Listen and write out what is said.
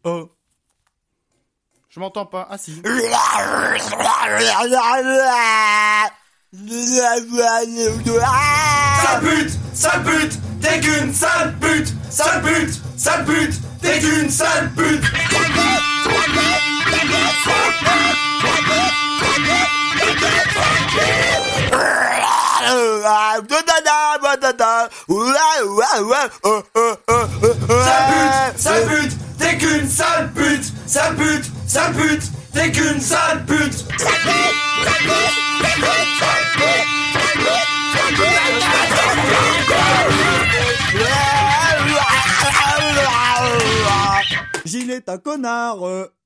Oh. Je m'entends pas. Ah si. Sale pute, t'es qu'une sale pute, t'es qu'une sale pute. Sale pute, t'es qu'une sale pute, t'es qu'une sale pute. Gilles est un connard.